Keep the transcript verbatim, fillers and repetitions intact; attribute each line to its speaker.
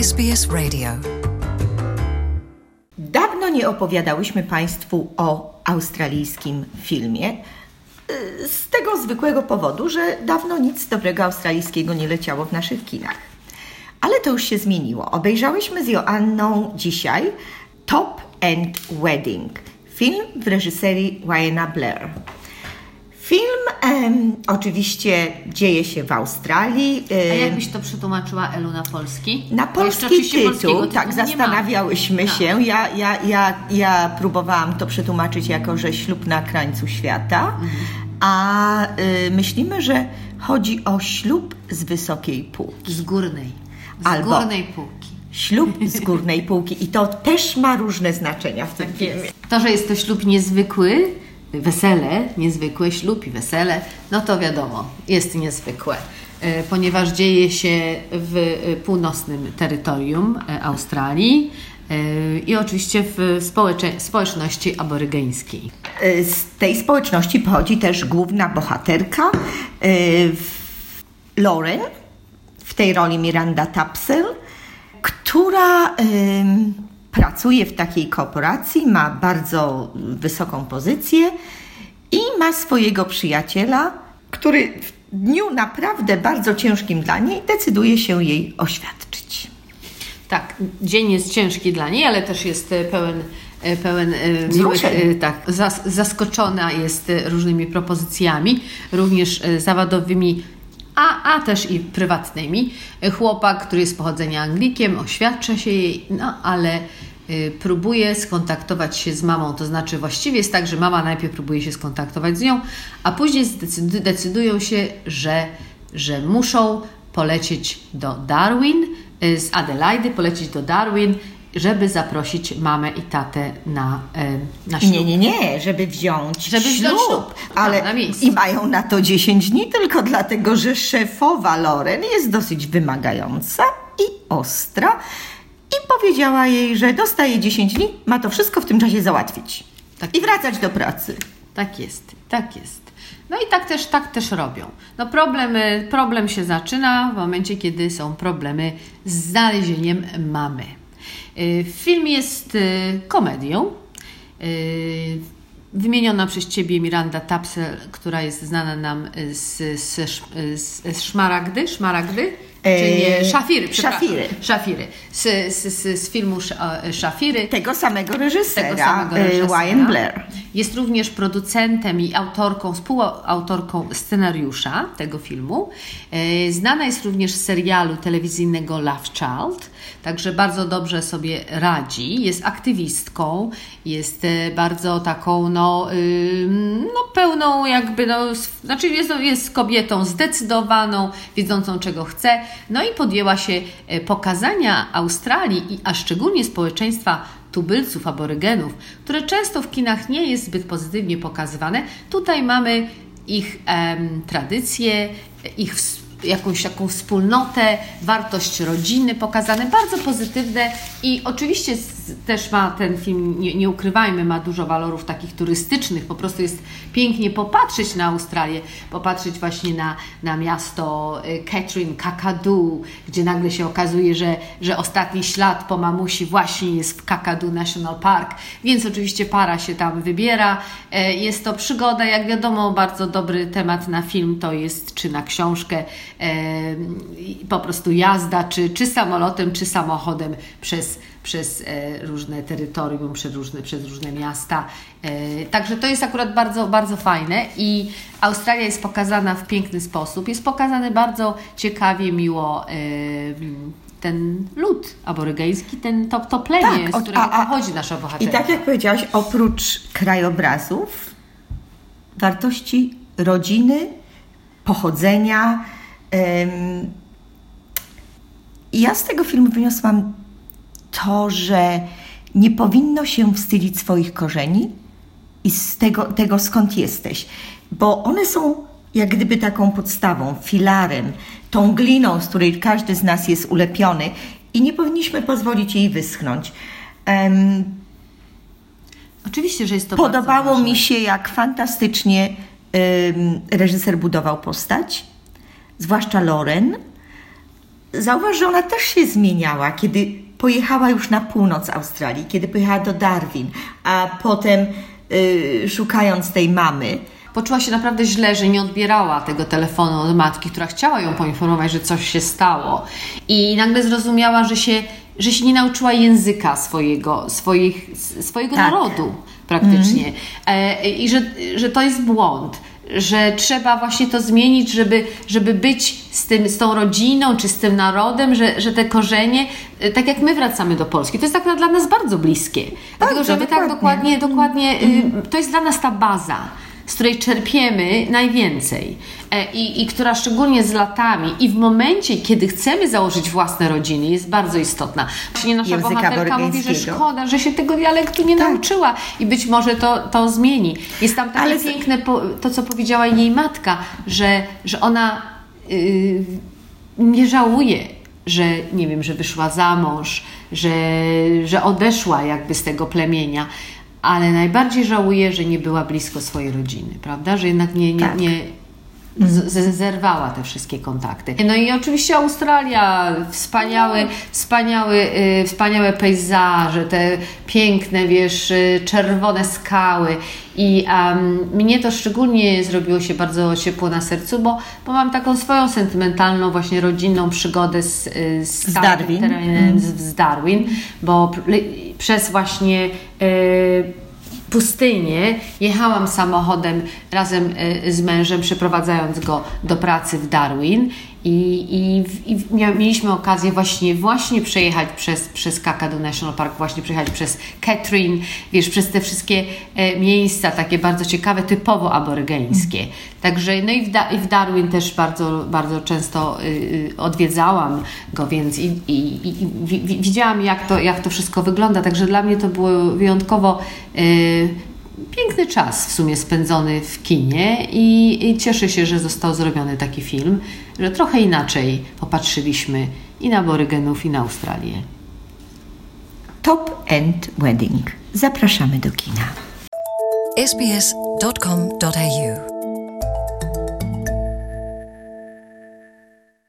Speaker 1: S B S Radio.
Speaker 2: Dawno nie opowiadałyśmy Państwu o australijskim filmie. Z tego zwykłego powodu, że dawno nic dobrego australijskiego nie leciało w naszych kinach. Ale to już się zmieniło. Obejrzałyśmy z Joanną dzisiaj Top End Wedding. Film w reżyserii Wyana Blair. Film em, oczywiście dzieje się w Australii.
Speaker 3: A jak byś to przetłumaczyła, Elu, na polski?
Speaker 2: Na polski tytuł, tak, zastanawiałyśmy się. Ja, ja, ja, ja próbowałam to przetłumaczyć jako, że ślub na krańcu świata, mhm. a y, myślimy, że chodzi o ślub z wysokiej półki.
Speaker 3: Z górnej. Z
Speaker 2: Albo
Speaker 3: górnej półki.
Speaker 2: Ślub z górnej półki. I to też ma różne znaczenia w tym tak filmie.
Speaker 3: Jest. To, że jest to ślub niezwykły, wesele, niezwykłe, ślub i wesele, no to wiadomo, jest niezwykłe, ponieważ dzieje się w północnym terytorium Australii i oczywiście w społecze- społeczności aborygeńskiej.
Speaker 2: Z tej społeczności pochodzi też główna bohaterka Lauren, w tej roli Miranda Tapsell, która pracuje w takiej korporacji, ma bardzo wysoką pozycję i ma swojego przyjaciela, który w dniu naprawdę bardzo ciężkim dla niej decyduje się jej oświadczyć.
Speaker 3: Tak, dzień jest ciężki dla niej, ale też jest pełen, pełen miłych, tak, zas, zaskoczona jest różnymi propozycjami, również zawodowymi, A, a też i prywatnymi. Chłopak, który jest pochodzenia Anglikiem, oświadcza się jej, no ale y, próbuje skontaktować się z mamą. To znaczy właściwie jest tak, że mama najpierw próbuje się skontaktować z nią, a później zdecyd- decydują się, że, że muszą polecieć do Darwin, y, z Adelaidy polecieć do Darwin, żeby zaprosić mamę i tatę na, y, na ślub.
Speaker 2: Nie, nie, nie, żeby wziąć
Speaker 3: żeby
Speaker 2: ślub.
Speaker 3: Wziąć ślub.
Speaker 2: Ale
Speaker 3: tak, na miejscu.
Speaker 2: I mają na to dziesięć dni tylko dlatego, że szefowa Lauren jest dosyć wymagająca i ostra i powiedziała jej, że dostaje dziesięć dni, ma to wszystko w tym czasie załatwić. Tak. I wracać do pracy.
Speaker 3: Tak jest, tak jest. No i tak też, tak też robią. No problem, problem się zaczyna w momencie, kiedy są problemy z znalezieniem mamy. Film jest komedią. Wymieniona przez Ciebie Miranda Tapsell, która jest znana nam z, z, z, z Szmaragdy, Szmaragdy? Czy nie? Szafiry, przepraszam.
Speaker 2: Szafiry.
Speaker 3: Szafiry. Z, z, z, z filmu Szafiry.
Speaker 2: Tego samego reżysera,
Speaker 3: Tego samego reżysera.
Speaker 2: Wyan Blair.
Speaker 3: Jest również producentem i autorką, współautorką scenariusza tego filmu. Znana jest również z serialu telewizyjnego Love Child, także bardzo dobrze sobie radzi. Jest aktywistką, jest bardzo taką, no, no pełną jakby, no, znaczy jest, jest kobietą zdecydowaną, wiedzącą czego chce. No i podjęła się pokazania Australii, a szczególnie społeczeństwa tubylców, aborygenów, które często w kinach nie jest zbyt pozytywnie pokazywane. Tutaj mamy ich em, tradycje, ich wspólnotę, jakąś taką wspólnotę, wartość rodziny pokazane, bardzo pozytywne i oczywiście też ma ten film, nie, nie ukrywajmy, ma dużo walorów takich turystycznych, po prostu jest pięknie popatrzeć na Australię, popatrzeć właśnie na, na miasto Catherine, Kakadu, gdzie nagle się okazuje, że, że ostatni ślad po mamusi właśnie jest w Kakadu National Park, więc oczywiście para się tam wybiera. Jest to przygoda, jak wiadomo, bardzo dobry temat na film to jest, czy na książkę, po prostu jazda, czy, czy samolotem, czy samochodem przez, przez różne terytorium, przez różne, przez różne miasta. Także to jest akurat bardzo, bardzo fajne i Australia jest pokazana w piękny sposób. Jest pokazany bardzo ciekawie, miło ten lud aborygeński, ten, to, to plemię, tak, z którego a, a, pochodzi nasza bohaterka.
Speaker 2: I tak jak powiedziałaś, oprócz krajobrazów, wartości rodziny, pochodzenia. Um, ja z tego filmu wyniosłam to, że nie powinno się wstydzić swoich korzeni i z tego, tego skąd jesteś, bo one są jak gdyby taką podstawą, filarem, tą gliną, z której każdy z nas jest ulepiony i nie powinniśmy pozwolić jej wyschnąć. Um,
Speaker 3: Oczywiście, że jest to
Speaker 2: Podobało
Speaker 3: bardzo
Speaker 2: mi się, jak fantastycznie um, reżyser budował postać, zwłaszcza Lauren. zauważ, że ona też się zmieniała, kiedy pojechała już na północ Australii, kiedy pojechała do Darwin, a potem yy, szukając tej mamy.
Speaker 3: Poczuła się naprawdę źle, że nie odbierała tego telefonu od matki, która chciała ją poinformować, że coś się stało. I nagle zrozumiała, że się, że się nie nauczyła języka swojego, swoich, swojego tak. narodu praktycznie. Mm. E, I że, że to jest błąd. Że trzeba właśnie to zmienić, żeby, żeby być z, tym, z tą rodziną, czy z tym narodem, że, że te korzenie, tak jak my wracamy do Polski, to jest tak dla nas bardzo bliskie. Bardzo, Dlatego, że my dokładnie. tak dokładnie, dokładnie mm. to jest dla nas ta baza, z której czerpiemy najwięcej I, i która szczególnie z latami i w momencie, kiedy chcemy założyć własne rodziny, jest bardzo istotna. Właśnie nasza
Speaker 2: Języka
Speaker 3: bohaterka mówi, że szkoda, że się tego dialektu nie tak. nauczyła i być może to, to zmieni. Jest tam takie Ale... piękne, to co powiedziała jej matka, że, że ona yy, nie żałuje, że nie wiem, że wyszła za mąż, że, że odeszła jakby z tego plemienia, ale najbardziej żałuję, że nie była blisko swojej rodziny, prawda? Że jednak nie, nie, tak. nie z, z, zerwała te wszystkie kontakty. No i oczywiście Australia, wspaniały, wspaniały, y, wspaniałe pejzaże, te piękne, wiesz, y, czerwone skały. I um, mnie to szczególnie zrobiło się bardzo ciepło na sercu, bo, bo mam taką swoją sentymentalną, właśnie rodzinną przygodę z, z, z
Speaker 2: Darwin,
Speaker 3: terenem, mm. z, z Darwin, bo przez właśnie y, pustynię jechałam samochodem razem y, z mężem, przeprowadzając go do pracy w Darwin. I, i, i mia, mieliśmy okazję właśnie, właśnie przejechać przez, przez Kakadu National Park, właśnie przejechać przez Katherine, wiesz, przez te wszystkie e, miejsca takie bardzo ciekawe, typowo aborygeńskie. Mm. Także, no i w, da, i w Darwin też bardzo, bardzo często y, y, odwiedzałam go, więc i, i, i, i widziałam, jak to, jak to wszystko wygląda. Także dla mnie to było wyjątkowo y, piękny czas w sumie spędzony w kinie i, i cieszę się, że został zrobiony taki film, że trochę inaczej popatrzyliśmy i na aborygenów, i na Australię.
Speaker 2: Top End Wedding. Zapraszamy do kina.
Speaker 1: s b s dot com dot a u